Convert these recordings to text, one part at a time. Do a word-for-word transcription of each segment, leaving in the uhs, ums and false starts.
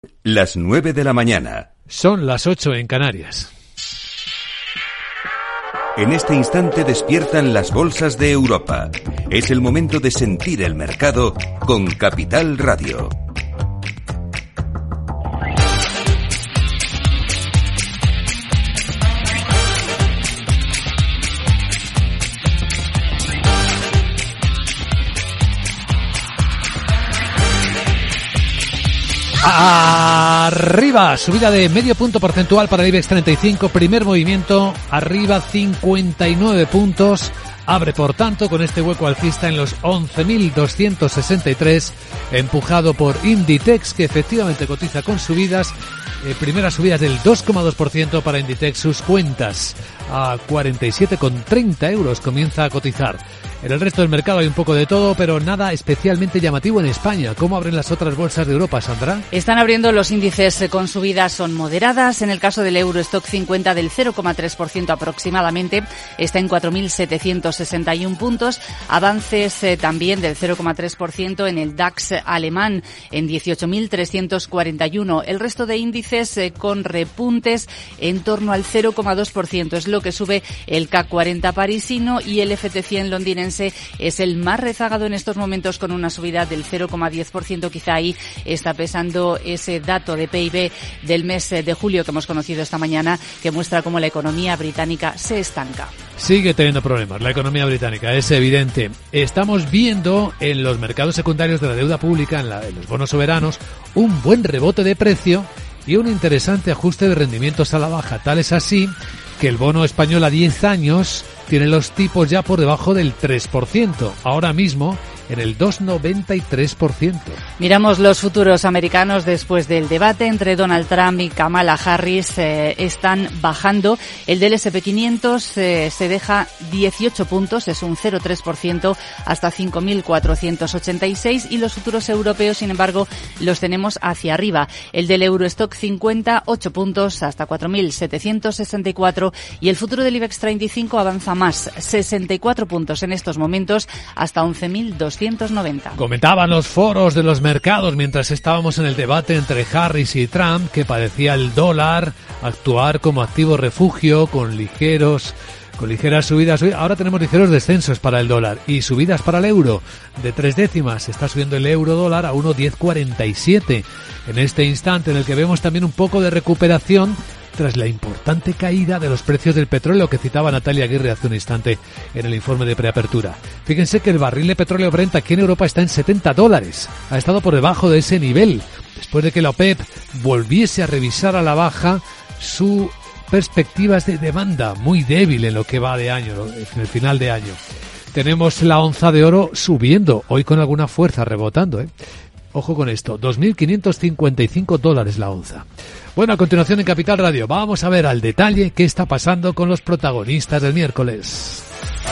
Las nueve de la mañana. Son las ocho en Canarias. En este instante despiertan las bolsas de Europa. Es el momento de sentir el mercado con Capital Radio. Arriba, subida de medio punto porcentual para el IBEX treinta y cinco, primer movimiento, arriba cincuenta y nueve puntos, abre por tanto con este hueco alcista en los once mil doscientos sesenta y tres, empujado por Inditex, que efectivamente cotiza con subidas, eh, primeras subidas del dos coma dos por ciento para Inditex, sus cuentas a cuarenta y siete coma treinta euros comienza a cotizar. En el resto del mercado hay un poco de todo, pero nada especialmente llamativo en España. ¿Cómo abren las otras bolsas de Europa, Sandra? Están abriendo los índices con subidas, son moderadas. En el caso del Eurostock cincuenta del cero coma tres por ciento aproximadamente, está en cuatro mil setecientos sesenta y uno puntos. Avances eh, también del cero coma tres por ciento en el DAX alemán en dieciocho mil trescientos cuarenta y uno. El resto de índices eh, con repuntes en torno al cero coma dos por ciento. Es lo que sube el C A C cuarenta parisino y el F T cien londinense es el más rezagado en estos momentos con una subida del cero coma diez por ciento. Quizá ahí está pesando ese dato de P I B del mes de julio que hemos conocido esta mañana, que muestra cómo la economía británica se estanca. Sigue teniendo problemas la economía británica, es evidente. Estamos viendo en los mercados secundarios de la deuda pública, en, la, en los bonos soberanos, un buen rebote de precio y un interesante ajuste de rendimientos a la baja. Tal es así que el bono español a diez años tiene los tipos ya por debajo del tres por ciento. Ahora mismo en el dos coma noventa y tres por ciento. Miramos los futuros americanos después del debate entre Donald Trump y Kamala Harris. Eh, están bajando. El del ese and pe quinientos eh, se deja dieciocho puntos, es un cero coma tres por ciento, hasta cinco mil cuatrocientos ochenta y seis. Y los futuros europeos, sin embargo, los tenemos hacia arriba. El del Eurostock cincuenta, ocho puntos, hasta cuatro mil setecientos sesenta y cuatro. Y el futuro del IBEX treinta y cinco avanza más, sesenta y cuatro puntos en estos momentos, hasta once mil doscientos noventa. Comentaban los foros de los mercados mientras estábamos en el debate entre Harris y Trump que parecía el dólar actuar como activo refugio con ligeros con ligeras subidas. Ahora tenemos ligeros descensos para el dólar y subidas para el euro de tres décimas. Está subiendo el euro dólar a uno diez cuarenta y siete en este instante, en el que vemos también un poco de recuperación tras la importante caída de los precios del petróleo que citaba Natalia Aguirre hace un instante en el informe de preapertura. Fíjense que el barril de petróleo Brent aquí en Europa está en setenta dólares. Ha estado por debajo de ese nivel, después de que la OPEP volviese a revisar a la baja sus perspectivas de demanda, muy débil en lo que va de año, en el final de año. Tenemos la onza de oro subiendo, hoy con alguna fuerza, rebotando, ¿eh? Ojo con esto, dos mil quinientos cincuenta y cinco dólares la onza. Bueno, a continuación en Capital Radio vamos a ver al detalle qué está pasando con los protagonistas del miércoles.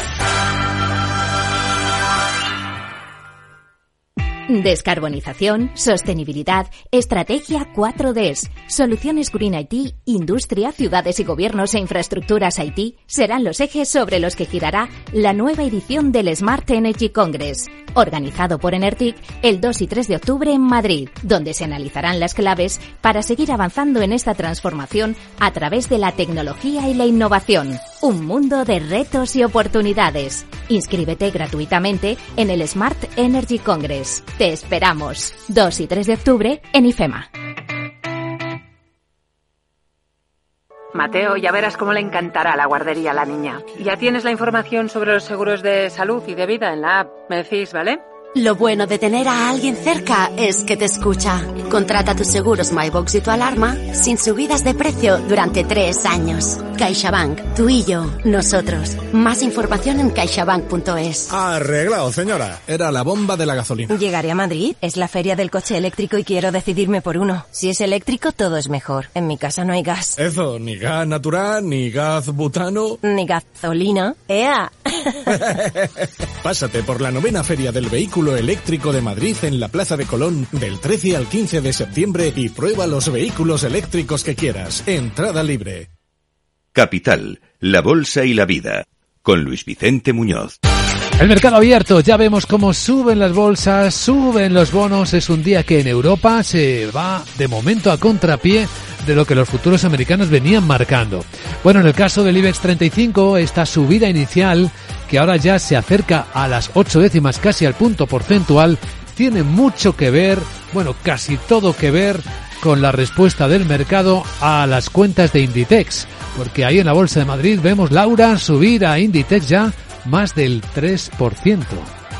Descarbonización, sostenibilidad, estrategia cuatro D, soluciones Green I T, industria, ciudades y gobiernos e infraestructuras I T serán los ejes sobre los que girará la nueva edición del Smart Energy Congress, organizado por Enertic el dos y tres de octubre en Madrid, donde se analizarán las claves para seguir avanzando en esta transformación a través de la tecnología y la innovación. Un mundo de retos y oportunidades. Inscríbete gratuitamente en el Smart Energy Congress. Te esperamos. dos y tres de octubre en IFEMA. Mateo, ya verás cómo le encantará la guardería a la niña. Ya tienes la información sobre los seguros de salud y de vida en la app. Me decís, ¿vale? Lo bueno de tener a alguien cerca es que te escucha. Contrata tus seguros MyBox y tu alarma sin subidas de precio durante tres años. CaixaBank, tú y yo, nosotros. Más información en caixabank punto es. Arreglado, señora. Era la bomba de la gasolina. Llegaré a Madrid. Es la feria del coche eléctrico y quiero decidirme por uno. Si es eléctrico, todo es mejor. En mi casa no hay gas. Eso, ni gas natural, ni gas butano. Ni gasolina. ¡Ea! Pásate por la novena feria del vehículo eléctrico de Madrid en la Plaza de Colón del trece al quince de septiembre y prueba los vehículos eléctricos que quieras. Entrada libre. Capital, la bolsa y la vida, con Luis Vicente Muñoz. El mercado abierto, ya vemos cómo suben las bolsas, suben los bonos. Es un día que en Europa se va de momento a contrapié de lo que los futuros americanos venían marcando. Bueno, en el caso del IBEX treinta y cinco, esta subida inicial, que ahora ya se acerca a las ocho décimas, casi al punto porcentual, tiene mucho que ver, bueno, casi todo que ver con la respuesta del mercado a las cuentas de Inditex. Porque ahí en la Bolsa de Madrid vemos, Laura, subir a Inditex ya más del tres por ciento.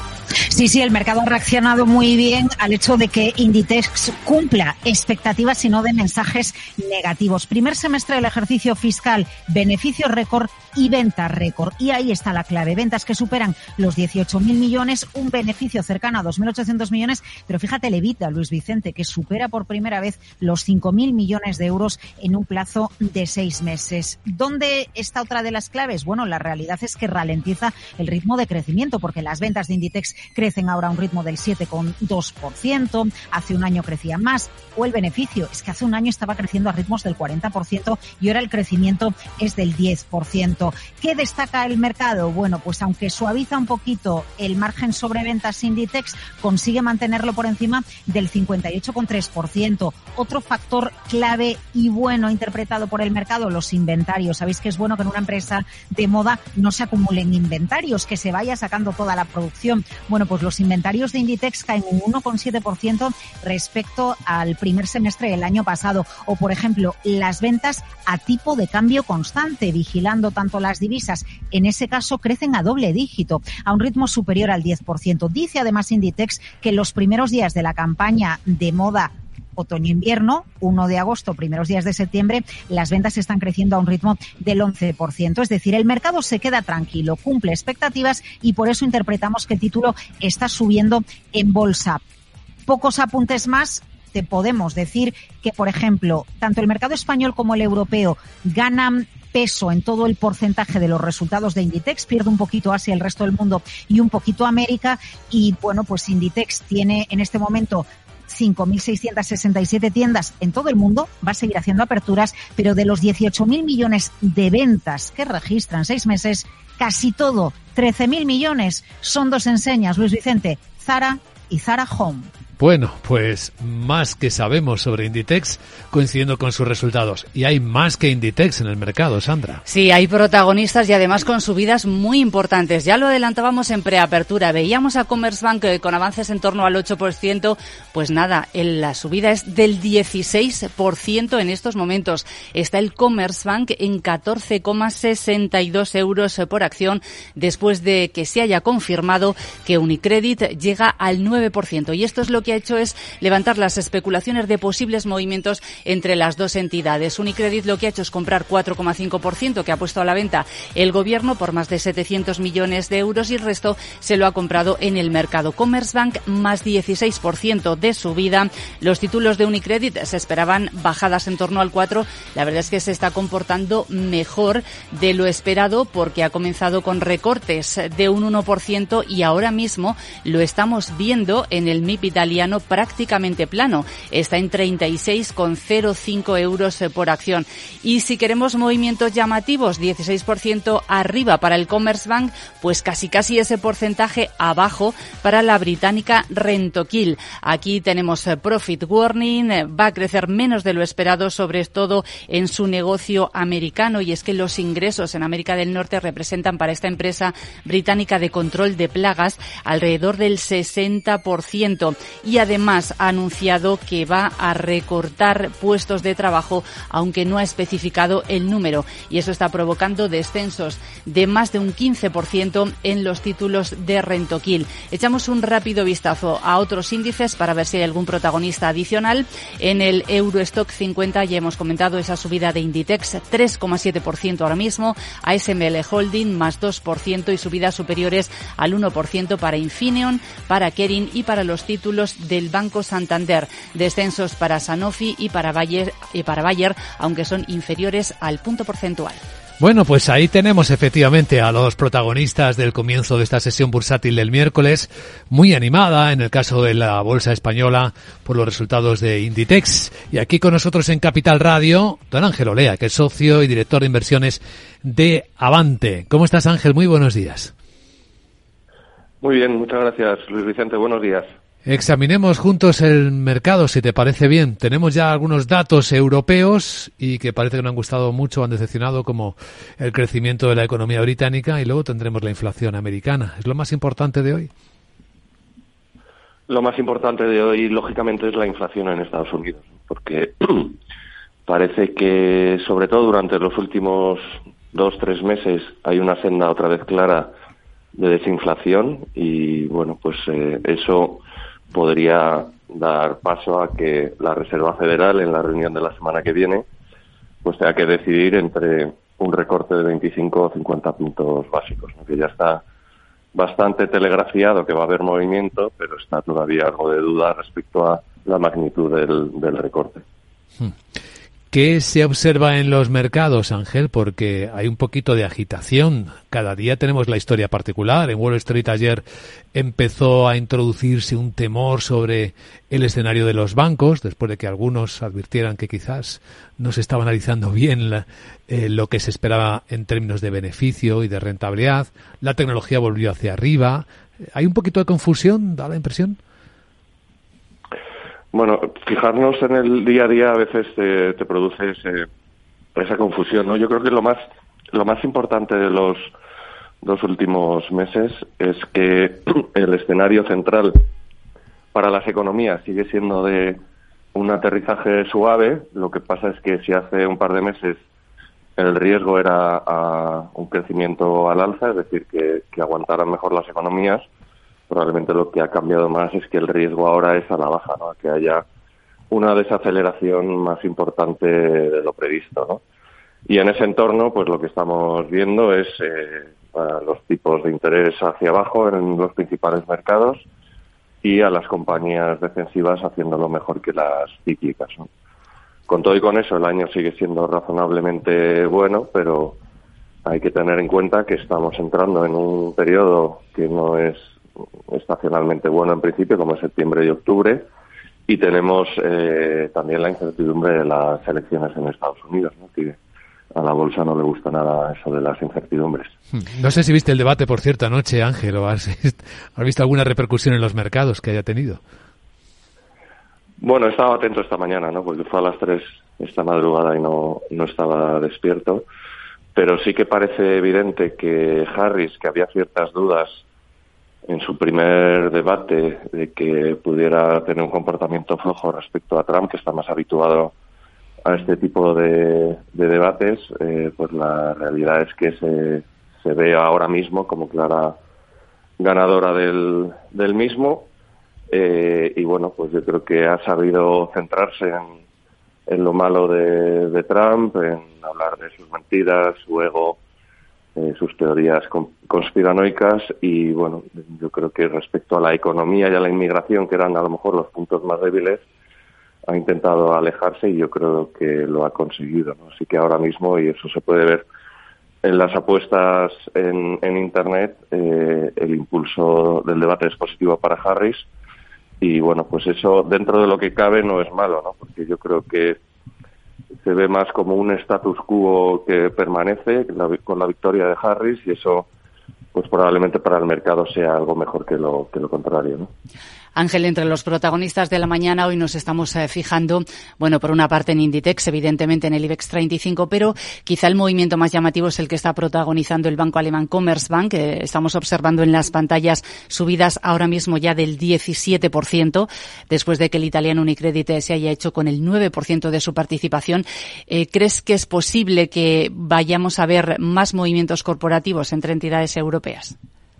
Sí, sí, el mercado ha reaccionado muy bien al hecho de que Inditex cumpla expectativas y no de mensajes negativos. Primer semestre del ejercicio fiscal, beneficios récord y ventas récord. Y ahí está la clave. Ventas que superan los dieciocho mil millones, un beneficio cercano a dos mil ochocientos millones. Pero fíjate el EBITDA, Luis Vicente, que supera por primera vez los cinco mil millones de euros en un plazo de seis meses. ¿Dónde está otra de las claves? Bueno, la realidad es que ralentiza el ritmo de crecimiento, porque las ventas de Inditex crecen ahora a un ritmo del siete coma dos por ciento, hace un año crecían más, o el beneficio es que hace un año estaba creciendo a ritmos del cuarenta por ciento y ahora el crecimiento es del diez por ciento. ¿Qué destaca el mercado? Bueno, pues aunque suaviza un poquito el margen sobre ventas Inditex, consigue mantenerlo por encima del cincuenta y ocho coma tres por ciento. Otro factor clave y bueno interpretado por el mercado, los inventarios. Sabéis que es bueno que en una empresa de moda no se acumulen inventarios, que se vaya sacando toda la producción. Bueno, pues los inventarios de Inditex caen un uno coma siete por ciento respecto al primer semestre del año pasado. O, por ejemplo, las ventas a tipo de cambio constante, vigilando tanto las divisas, en ese caso crecen a doble dígito, a un ritmo superior al diez por ciento. Dice además Inditex que en los primeros días de la campaña de moda otoño-invierno, primero de agosto, primeros días de septiembre, las ventas están creciendo a un ritmo del once por ciento. Es decir, el mercado se queda tranquilo, cumple expectativas y por eso interpretamos que el título está subiendo en bolsa. Pocos apuntes más. Te podemos decir que, por ejemplo, tanto el mercado español como el europeo ganan peso en todo el porcentaje de los resultados de Inditex, pierde un poquito Asia, el resto del mundo y un poquito América. Y bueno, pues Inditex tiene en este momento cinco mil seiscientas sesenta y siete tiendas en todo el mundo, va a seguir haciendo aperturas, pero de los dieciocho mil millones de ventas que registran seis meses, casi todo, trece mil millones, son dos enseñas, Luis Vicente, Zara y Zara Home. Bueno, pues más que sabemos sobre Inditex, coincidiendo con sus resultados. Y hay más que Inditex en el mercado, Sandra. Sí, hay protagonistas y además con subidas muy importantes. Ya lo adelantábamos en preapertura. Veíamos a Commerzbank con avances en torno al ocho por ciento. Pues nada, la subida es del dieciséis por ciento en estos momentos. Está el Commerzbank en catorce coma sesenta y dos euros por acción después de que se haya confirmado que Unicredit llega al nueve por ciento. Y esto es lo que ha hecho es levantar las especulaciones de posibles movimientos entre las dos entidades. Unicredit lo que ha hecho es comprar cuatro coma cinco por ciento que ha puesto a la venta el gobierno por más de setecientos millones de euros y el resto se lo ha comprado en el mercado. Commerzbank más dieciséis por ciento de subida. Los títulos de Unicredit se esperaban bajadas en torno al cuatro por ciento. La verdad es que se está comportando mejor de lo esperado porque ha comenzado con recortes de un uno por ciento y ahora mismo lo estamos viendo en el M I P italiano prácticamente plano. Está en treinta y seis coma cero cinco euros por acción. Y si queremos movimientos llamativos, dieciséis por ciento arriba para el Commerzbank, pues casi casi ese porcentaje abajo para la británica Rentokil. Aquí tenemos profit warning, va a crecer menos de lo esperado, sobre todo en su negocio americano, y es que los ingresos en América del Norte representan para esta empresa británica de control de plagas alrededor del sesenta por ciento. Y además ha anunciado que va a recortar puestos de trabajo, aunque no ha especificado el número. Y eso está provocando descensos de más de un quince por ciento en los títulos de Rentokil. Echamos un rápido vistazo a otros índices para ver si hay algún protagonista adicional. En el Eurostock cincuenta ya hemos comentado esa subida de Inditex, tres coma siete por ciento ahora mismo. A S M L Holding más dos por ciento y subidas superiores al uno por ciento para Infineon, para Kering y para los títulos del Banco Santander. Descensos para Sanofi y para Bayer, y para Bayer, aunque son inferiores al punto porcentual. Bueno, pues ahí tenemos efectivamente a los protagonistas del comienzo de esta sesión bursátil del miércoles, muy animada en el caso de la bolsa española por los resultados de Inditex. Y aquí con nosotros en Capital Radio, don Ángel Olea, que es socio y director de inversiones de Avante. ¿Cómo estás, Ángel? Muy buenos días. Muy bien, muchas gracias, Luis Vicente. Buenos días. Examinemos juntos el mercado, si te parece bien. Tenemos ya algunos datos europeos y que parece que no han gustado mucho, han decepcionado, como el crecimiento de la economía británica, y luego tendremos la inflación americana. ¿Es lo más importante de hoy? Lo más importante de hoy, lógicamente, es la inflación en Estados Unidos, porque parece que, sobre todo durante los últimos dos, tres meses, hay una senda otra vez clara de desinflación y, bueno, pues eh, eso podría dar paso a que la Reserva Federal, en la reunión de la semana que viene, pues tenga que decidir entre un recorte de veinticinco o cincuenta puntos básicos, ¿no? Que ya está bastante telegrafiado que va a haber movimiento, pero está todavía algo de duda respecto a la magnitud del, del recorte. ¿Qué se observa en los mercados, Ángel? Porque hay un poquito de agitación. Cada día tenemos la historia particular. En Wall Street ayer empezó a introducirse un temor sobre el escenario de los bancos, después de que algunos advirtieran que quizás no se estaba analizando bien la, eh, lo que se esperaba en términos de beneficio y de rentabilidad. La tecnología volvió hacia arriba. ¿Hay un poquito de confusión, da la impresión? Bueno, fijarnos en el día a día a veces te, te produce ese, esa confusión, ¿no? Yo creo que lo más lo más importante de los dos últimos meses es que el escenario central para las economías sigue siendo de un aterrizaje suave. Lo que pasa es que si hace un par de meses el riesgo era a un crecimiento al alza, es decir, que, que aguantaran mejor las economías, probablemente lo que ha cambiado más es que el riesgo ahora es a la baja, ¿no? Que haya una desaceleración más importante de lo previsto, ¿no? Y en ese entorno, pues lo que estamos viendo es eh, los tipos de interés hacia abajo en los principales mercados y a las compañías defensivas haciéndolo mejor que las cíclicas, ¿no? Con todo y con eso, el año sigue siendo razonablemente bueno, pero hay que tener en cuenta que estamos entrando en un periodo que no es estacionalmente bueno en principio, como es septiembre y octubre, y tenemos eh, también la incertidumbre de las elecciones en Estados Unidos, ¿no? Que a la bolsa no le gusta nada eso de las incertidumbres. No sé si viste el debate, por cierto, anoche, Ángel, o has, has visto alguna repercusión en los mercados que haya tenido. Bueno, estaba atento esta mañana, ¿no? Porque fue a las tres esta madrugada y no, no estaba despierto, pero sí que parece evidente que Harris, que había ciertas dudas en su primer debate de que pudiera tener un comportamiento flojo respecto a Trump, que está más habituado a este tipo de, de debates, eh, pues la realidad es que se, se ve ahora mismo como clara ganadora del, del mismo. Eh, y bueno, pues yo creo que ha sabido centrarse en, en lo malo de, de Trump, en hablar de sus mentiras, su ego, Eh, sus teorías conspiranoicas y, bueno, yo creo que respecto a la economía y a la inmigración, que eran a lo mejor los puntos más débiles, ha intentado alejarse y yo creo que lo ha conseguido, ¿no? Así que ahora mismo, y eso se puede ver en las apuestas en, en Internet, eh, el impulso del debate es positivo para Harris y, bueno, pues eso dentro de lo que cabe no es malo, ¿no? Porque yo creo que se ve más como un status quo que permanece con la victoria de Harris y eso pues probablemente para el mercado sea algo mejor que lo que lo contrario, ¿no? Ángel, entre los protagonistas de la mañana hoy nos estamos eh, fijando, bueno, por una parte en Inditex, evidentemente en el IBEX treinta y cinco, pero quizá el movimiento más llamativo es el que está protagonizando el banco alemán Commerzbank, que estamos observando en las pantallas subidas ahora mismo ya del diecisiete por ciento, después de que el italiano Unicredit se haya hecho con el nueve por ciento de su participación. Eh, ¿Crees que es posible que vayamos a ver más movimientos corporativos entre entidades europeas?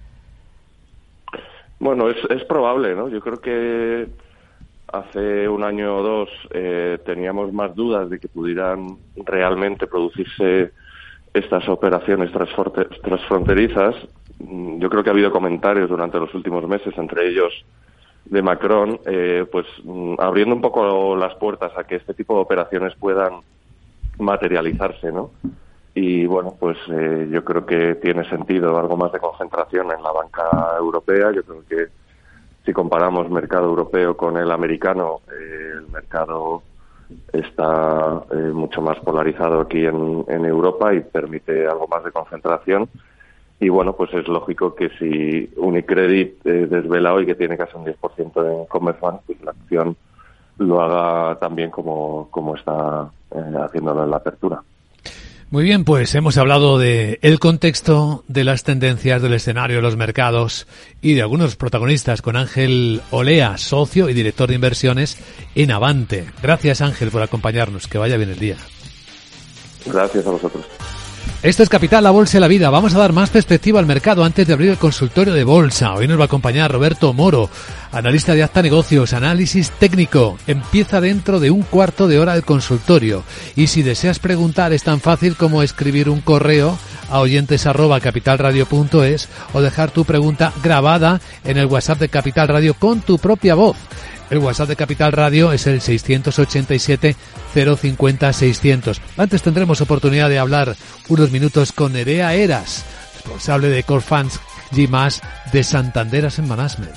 Bueno, es, es probable, ¿no? Yo creo que hace un año o dos eh, teníamos más dudas de que pudieran realmente producirse estas operaciones transfronterizas. Yo creo que ha habido comentarios durante los últimos meses, entre ellos de Macron, eh, pues abriendo un poco las puertas a que este tipo de operaciones puedan materializarse, ¿no? Y bueno, pues eh, yo creo que tiene sentido algo más de concentración en la banca europea. Yo creo que si comparamos mercado europeo con el americano, eh, el mercado está eh, mucho más polarizado aquí en, en Europa y permite algo más de concentración. y bueno, pues es lógico que si Unicredit eh, desvela hoy que tiene casi un diez por ciento en Commerzbank, pues la acción lo haga también como, como está eh, haciéndolo en la apertura. Muy bien, pues hemos hablado de el contexto, de las tendencias del escenario de los mercados y de algunos protagonistas con Ángel Olea, socio y director de inversiones en Avante. Gracias, Ángel, por acompañarnos. Que vaya bien el día. Gracias a vosotros. Esto es Capital, la Bolsa y la Vida. Vamos a dar más perspectiva al mercado antes de abrir el consultorio de bolsa. Hoy nos va a acompañar Roberto Moro, analista de Acta Negocios, análisis técnico. Empieza dentro de un cuarto de hora el consultorio. Y si deseas preguntar, es tan fácil como escribir un correo a oyentes arroba capitalradio punto es o dejar tu pregunta grabada en el WhatsApp de Capital Radio con tu propia voz. El WhatsApp de Capital Radio es el seiscientos ochenta y siete cero cincuenta seiscientos. Antes tendremos oportunidad de hablar unos minutos con Nerea Eras, responsable de Core Funds G más de Santander Asset Management.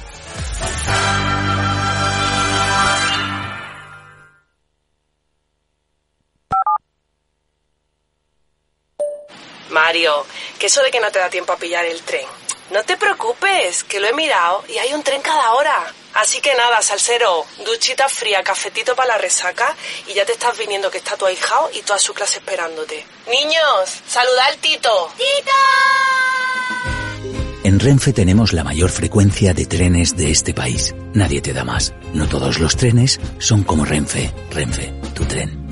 Mario, que eso de que no te da tiempo a pillar el tren. No te preocupes, que lo he mirado y hay un tren cada hora. Así que nada, salsero, duchita fría, cafetito para la resaca y ya te estás viniendo que está tu ahijao y toda su clase esperándote. Niños, saludad al Tito. ¡Tito! En Renfe tenemos la mayor frecuencia de trenes de este país. Nadie te da más. No todos los trenes son como Renfe. Renfe, tu tren.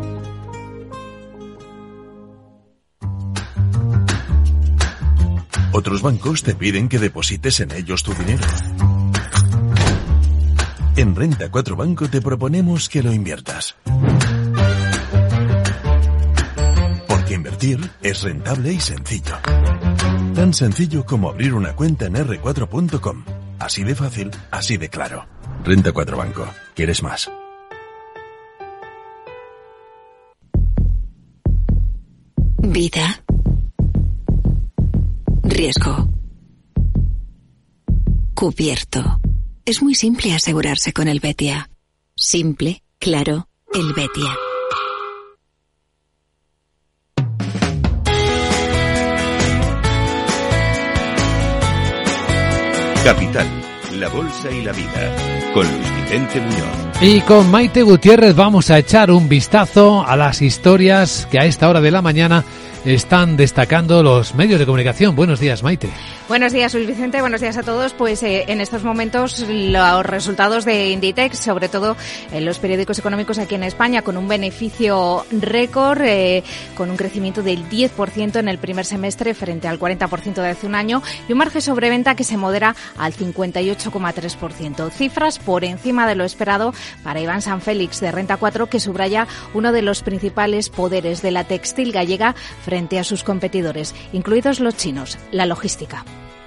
Otros bancos te piden que deposites en ellos tu dinero. En Renta cuatro Banco te proponemos que lo inviertas. Porque invertir es rentable y sencillo. Tan sencillo como abrir una cuenta en erre cuatro punto com. Así de fácil, así de claro. Renta cuatro Banco. ¿Quieres más? Vida. Riesgo. Cubierto. Es muy simple asegurarse con el Betia. Simple, claro, el Betia. Capital, la Bolsa y la Vida, con Luis Vicente Muñoz. Y con Maite Gutiérrez vamos a echar un vistazo a las historias que a esta hora de la mañana están destacando los medios de comunicación. Buenos días, Maite. Buenos días, Luis Vicente. Buenos días a todos. Pues eh, en estos momentos los resultados de Inditex, sobre todo en los periódicos económicos aquí en España, con un beneficio récord, eh, con un crecimiento del diez por ciento en el primer semestre frente al cuarenta por ciento de hace un año y un margen sobre venta que se modera al cincuenta y ocho coma tres por ciento. Cifras por encima de lo esperado para Iván Sanfélix de Renta cuatro, que subraya uno de los principales poderes de la textil gallega frente a sus competidores, incluidos los chinos, la logística.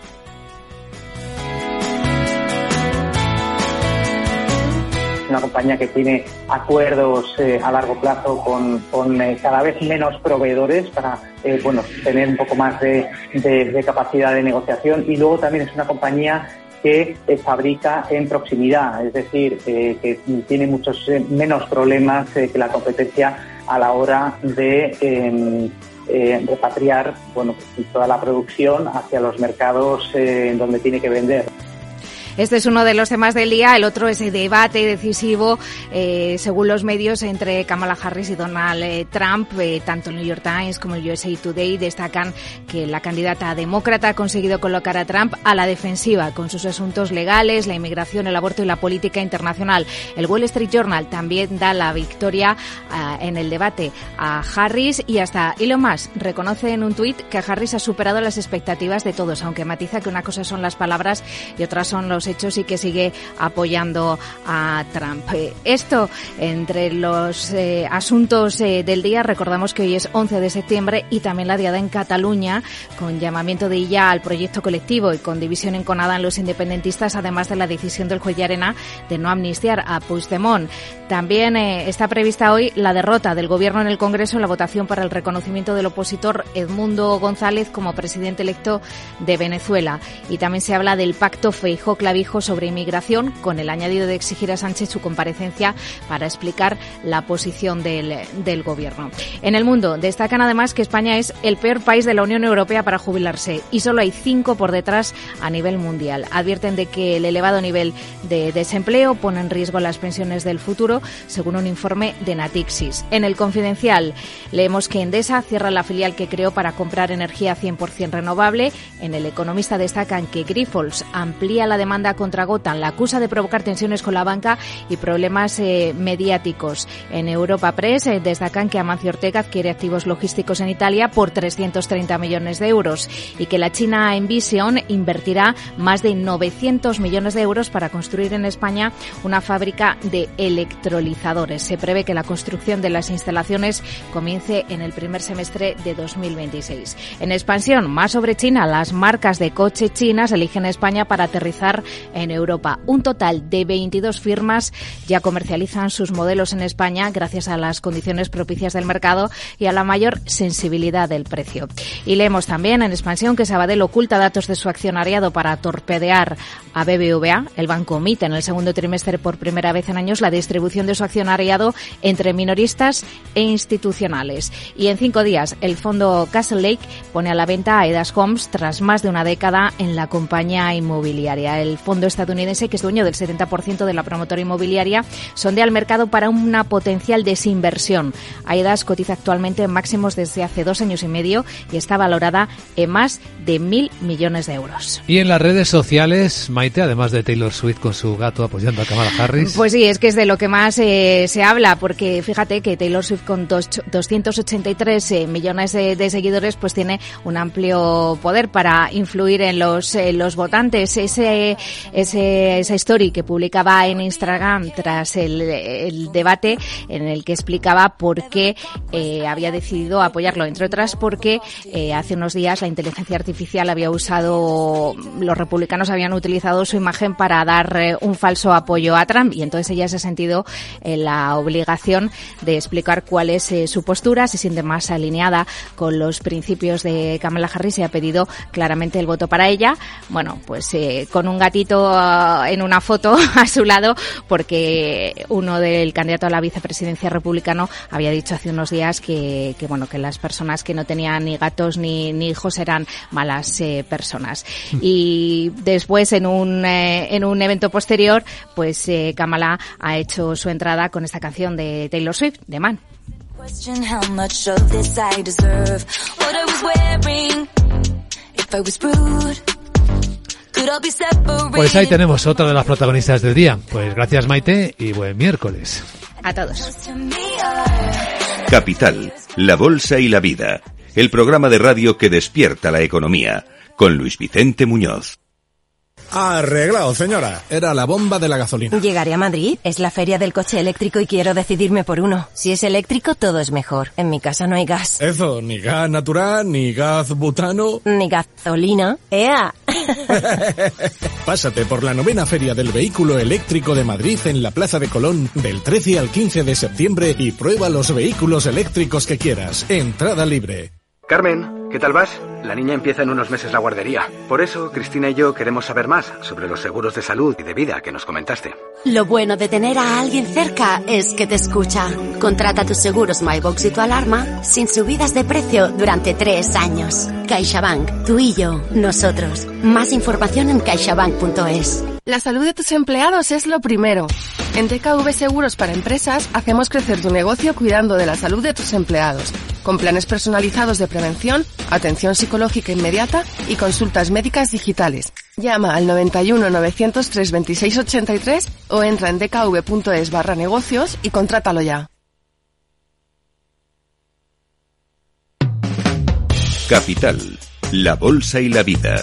Una compañía que tiene acuerdos eh, a largo plazo con, con eh, cada vez menos proveedores para eh, bueno, tener un poco más de, de, de capacidad de negociación, y luego también es una compañía que eh, fabrica en proximidad, es decir, eh, que tiene muchos eh, menos problemas eh, que la competencia a la hora de eh, eh, repatriar bueno, toda la producción hacia los mercados eh, en donde tiene que vender. Este es uno de los temas del día. El otro es el debate decisivo, eh, según los medios, entre Kamala Harris y Donald eh, Trump. Eh, tanto el New York Times como el U S A Today destacan que la candidata demócrata ha conseguido colocar a Trump a la defensiva con sus asuntos legales, la inmigración, el aborto y la política internacional. El Wall Street Journal también da la victoria uh, en el debate a Harris, y hasta Elon Musk reconoce en un tuit que Harris ha superado las expectativas de todos, aunque matiza que una cosa son las palabras y otras son los hechos, y que sigue apoyando a Trump. Esto entre los eh, asuntos eh, del día. Recordamos que hoy es once de septiembre y también la diada en Cataluña, con llamamiento de ella al proyecto colectivo y con división enconada en los independentistas, además de la decisión del juez Llarena de no amnistiar a Puigdemont. También eh, está prevista hoy la derrota del Gobierno en el Congreso en la votación para el reconocimiento del opositor Edmundo González como presidente electo de Venezuela. Y también se habla del pacto Feijóo-Clavijo Clavijo sobre inmigración, con el añadido de exigir a Sánchez su comparecencia para explicar la posición del, del Gobierno. En el mundo destacan además que España es el peor país de la Unión Europea para jubilarse y solo hay cinco por detrás a nivel mundial. Advierten de que el elevado nivel de desempleo pone en riesgo las pensiones del futuro, según un informe de Natixis. En el Confidencial leemos que Endesa cierra la filial que creó para comprar energía cien por ciento renovable. En El Economista destacan que Grifols amplía la demanda contra Gotham, la acusa de provocar tensiones con la banca y problemas eh, mediáticos. En Europa Press eh, destacan que Amancio Ortega adquiere activos logísticos en Italia por trescientos treinta millones de euros y que la China Envision invertirá más de novecientos millones de euros para construir en España una fábrica de electrolizadores. Se prevé que la construcción de las instalaciones comience en el primer semestre de dos mil veintiséis. En expansión, más sobre China, las marcas de coche chinas eligen España para aterrizar en Europa. Un total de veintidós firmas ya comercializan sus modelos en España gracias a las condiciones propicias del mercado y a la mayor sensibilidad del precio. Y leemos también en expansión que Sabadell oculta datos de su accionariado para torpedear a B B V A. El banco omite en el segundo trimestre por primera vez en años la distribución de su accionariado entre minoristas e institucionales. Y en cinco días, el fondo Castle Lake pone a la venta a Edas Homes tras más de una década en la compañía inmobiliaria. El fondo estadounidense, que es dueño del setenta por ciento de la promotora inmobiliaria, sondea el mercado para una potencial desinversión. Aedas cotiza actualmente en máximos desde hace dos años y medio y está valorada en más de mil millones de euros. Y en las redes sociales, Maite, además de Taylor Swift con su gato apoyando a Kamala Harris. Pues sí, es que es de lo que más eh, se habla, porque fíjate que Taylor Swift con dos, doscientos ochenta y tres eh, millones de, de seguidores pues tiene un amplio poder para influir en los eh, los votantes. Ese, ese esa story que publicaba en Instagram tras el, el debate en el que explicaba por qué eh, había decidido apoyarlo, entre otras porque eh, hace unos días la inteligencia artificial había usado, los republicanos habían utilizado su imagen para dar eh, un falso apoyo a Trump y entonces ella se ha sentido en la obligación de explicar cuál es eh, su postura, se siente más alineada con los principios de Kamala Harris y ha pedido claramente el voto para ella. Bueno, pues eh, con un gatito uh, en una foto a su lado, porque uno del candidato a la vicepresidencia republicano había dicho hace unos días que, que bueno, que las personas que no tenían ni gatos ni, ni hijos eran malas eh, personas. Y después en un eh, en un evento posterior, pues eh, Kamala ha hecho su entrada con esta canción de Taylor Swift, The Man. Pues ahí tenemos otra de las protagonistas del día. Pues gracias, Maite, y buen miércoles. A todos. Capital, la bolsa y la vida. El programa de radio que despierta la economía. Con Luis Vicente Muñoz. Arreglado, señora. Era la bomba de la gasolina. Llegaré a Madrid. Es la feria del coche eléctrico y quiero decidirme por uno. Si es eléctrico, todo es mejor. En mi casa no hay gas. Eso, ni gas natural, ni gas butano. Ni gasolina. ¡Ea! Pásate por la novena Feria del Vehículo Eléctrico de Madrid en la Plaza de Colón del trece al quince de septiembre y prueba los vehículos eléctricos que quieras. Entrada libre. Carmen, ¿qué tal vas? La niña empieza en unos meses la guardería. Por eso, Cristina y yo queremos saber más sobre los seguros de salud y de vida que nos comentaste. Lo bueno de tener a alguien cerca es que te escucha. Contrata tus seguros MyBox y tu alarma sin subidas de precio durante tres años. CaixaBank, tú y yo, nosotros. Más información en caixabank punto es. La salud de tus empleados es lo primero. En T K V Seguros para Empresas hacemos crecer tu negocio cuidando de la salud de tus empleados, con planes personalizados de prevención, atención psicológica inmediata y consultas médicas digitales. Llama al noventa y uno, novecientos tres, veintiséis ochenta y tres o entra en dkv.es barra negocios y contrátalo ya. Capital, la bolsa y la vida.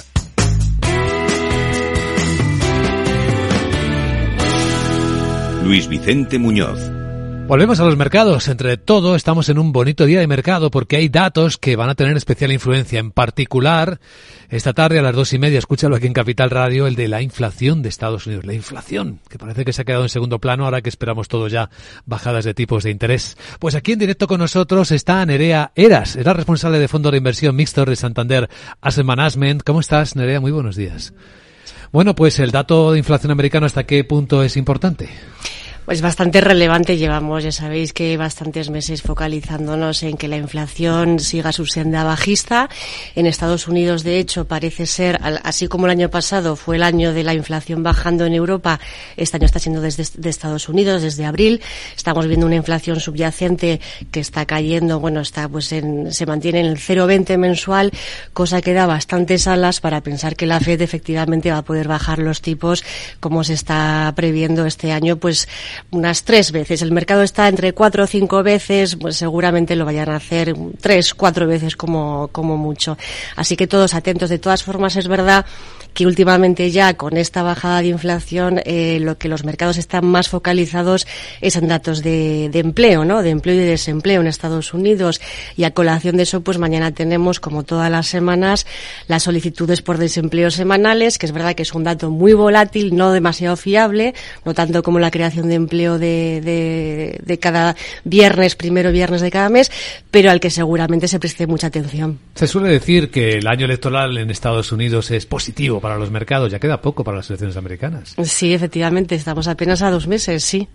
Luis Vicente Muñoz. Volvemos a los mercados. Entre todo, estamos en un bonito día de mercado porque hay datos que van a tener especial influencia. En particular, esta tarde a las dos y media, escúchalo aquí en Capital Radio, el de la inflación de Estados Unidos. La inflación, que parece que se ha quedado en segundo plano ahora que esperamos todos ya bajadas de tipos de interés. Pues aquí en directo con nosotros está Nerea Eras, era responsable de fondo de inversión mixto de Santander Asset Management. ¿Cómo estás, Nerea? Muy buenos días. Bueno, pues el dato de inflación americano, ¿hasta qué punto es importante? Pues bastante relevante. Llevamos, ya sabéis, que bastantes meses focalizándonos en que la inflación siga su senda bajista. En Estados Unidos, de hecho, parece ser, así como el año pasado fue el año de la inflación bajando en Europa, este año está siendo desde de Estados Unidos, desde abril. Estamos viendo una inflación subyacente que está cayendo, bueno, está pues en, se mantiene en el cero coma veinte mensual, cosa que da bastantes alas para pensar que la Fed efectivamente va a poder bajar los tipos como se está previendo este año, pues unas tres veces. El mercado está entre cuatro o cinco veces, pues seguramente lo vayan a hacer tres, cuatro veces como, como mucho. Así que todos atentos. De todas formas, es verdad que últimamente ya con esta bajada de inflación eh, lo que los mercados están más focalizados es en datos de, de empleo, ¿no? De empleo y de desempleo en Estados Unidos, y a colación de eso pues mañana tenemos, como todas las semanas, las solicitudes por desempleo semanales, que es verdad que es un dato muy volátil, no demasiado fiable, no tanto como la creación de empleo de, de, de cada viernes, primero viernes de cada mes, pero al que seguramente se preste mucha atención. Se suele decir que el año electoral en Estados Unidos es positivo para los mercados, ya queda poco para las elecciones americanas. Sí, efectivamente, estamos apenas a dos meses, sí.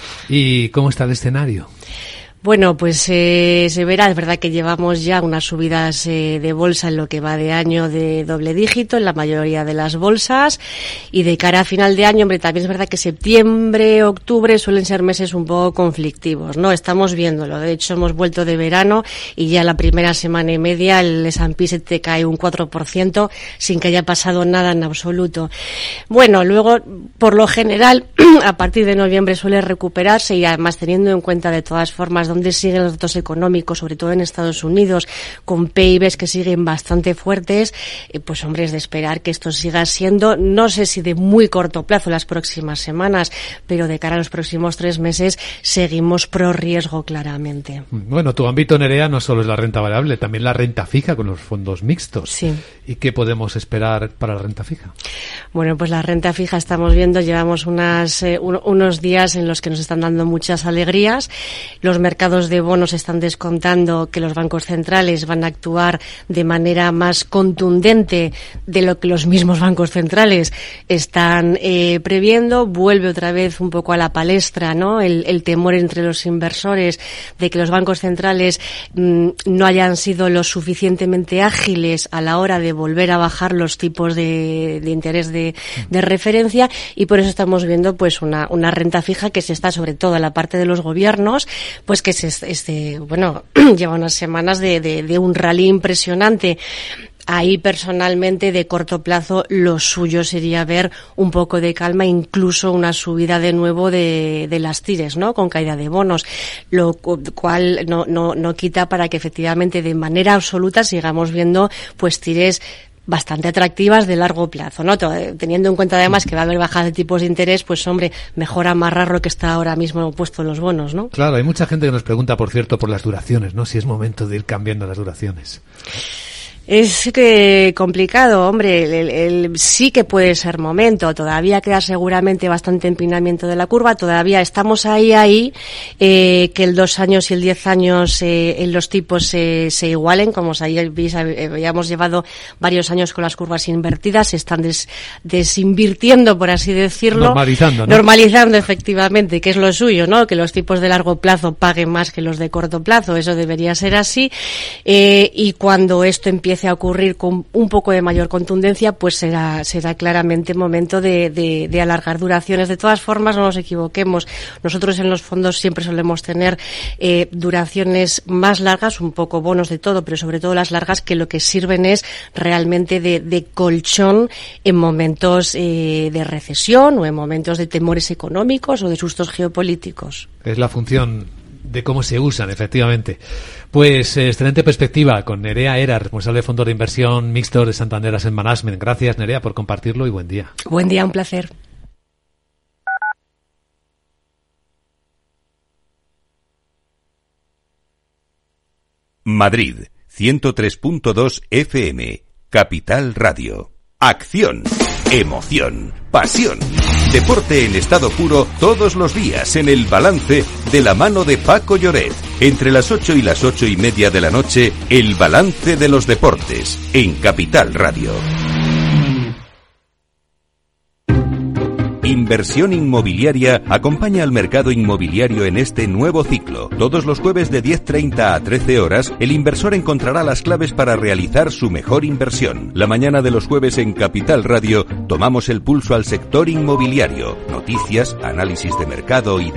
¿Y cómo está el escenario? Bueno, pues eh, se verá, es verdad que llevamos ya unas subidas eh, de bolsa en lo que va de año de doble dígito en la mayoría de las bolsas, y de cara a final de año, hombre, también es verdad que septiembre, octubre suelen ser meses un poco conflictivos, ¿no? Estamos viéndolo, de hecho hemos vuelto de verano y ya la primera semana y media el ese and pe se te cae un cuatro por ciento sin que haya pasado nada en absoluto. Bueno, luego, por lo general, a partir de noviembre suele recuperarse, y además teniendo en cuenta de todas formas donde siguen los datos económicos, sobre todo en Estados Unidos, con P I Bs que siguen bastante fuertes, eh, pues hombre, es de esperar que esto siga siendo, no sé si de muy corto plazo las próximas semanas, pero de cara a los próximos tres meses seguimos pro riesgo claramente. Bueno, tu ámbito, Nerea, no solo es la renta variable, también la renta fija con los fondos mixtos. Sí. ¿Y qué podemos esperar para la renta fija? Bueno, pues la renta fija estamos viendo, llevamos unas, eh, un, unos días en los que nos están dando muchas alegrías. Los mercados de bonos están descontando que los bancos centrales van a actuar de manera más contundente de lo que los mismos bancos centrales están eh, previendo. Vuelve otra vez un poco a la palestra, ¿no? El, el temor entre los inversores de que los bancos centrales mmm, no hayan sido lo suficientemente ágiles a la hora de volver a bajar los tipos de, de interés de, de referencia, y por eso estamos viendo pues una, una renta fija que se está, sobre todo en la parte de los gobiernos, pues que se, este, bueno, lleva unas semanas de, de, de un rally impresionante. Ahí personalmente de corto plazo lo suyo sería ver un poco de calma, incluso una subida de nuevo de, de las tires, ¿no? Con caída de bonos, lo cual no, no, no quita para que efectivamente de manera absoluta sigamos viendo pues tires bastante atractivas de largo plazo, ¿no? Teniendo en cuenta además que va a haber bajada de tipos de interés, pues hombre, mejor amarrar lo que está ahora mismo puesto en los bonos, ¿no? Claro, hay mucha gente que nos pregunta, por cierto, por las duraciones, ¿no? Si es momento de ir cambiando las duraciones. Es que complicado, hombre, el, el, el, sí que puede ser momento, todavía queda seguramente bastante empinamiento de la curva, todavía estamos ahí, ahí, eh, que el dos años y el diez años eh, en los tipos eh, se igualen, como sabéis, habíamos llevado varios años con las curvas invertidas, se están des, desinvirtiendo, por así decirlo. Normalizando, ¿no? Normalizando, efectivamente, que es lo suyo, ¿no? Que los tipos de largo plazo paguen más que los de corto plazo, eso debería ser así, eh, y cuando esto empiece a ocurrir con un poco de mayor contundencia, pues será será claramente momento de, de, de alargar duraciones. De todas formas, no nos equivoquemos, nosotros en los fondos siempre solemos tener eh, duraciones más largas, un poco bonos de todo, pero sobre todo las largas, que lo que sirven es realmente de, de colchón en momentos eh, de recesión o en momentos de temores económicos o de sustos geopolíticos. Es la función de cómo se usan, efectivamente. Pues eh, excelente perspectiva con Nerea Erar, responsable de fondos de inversión mixtos de Santander Asset Management. Gracias, Nerea, por compartirlo y buen día. Buen día, un placer. Madrid, ciento tres punto dos F M, Capital Radio. Acción, emoción, pasión. Deporte en estado puro todos los días en El Balance, de la mano de Paco Lloret. Entre las ocho y las ocho y media de la noche, El Balance de los deportes en Capital Radio. Inversión Inmobiliaria acompaña al mercado inmobiliario en este nuevo ciclo. Todos los jueves de diez treinta a trece horas, el inversor encontrará las claves para realizar su mejor inversión. La mañana de los jueves en Capital Radio tomamos el pulso al sector inmobiliario. Noticias, análisis de mercado y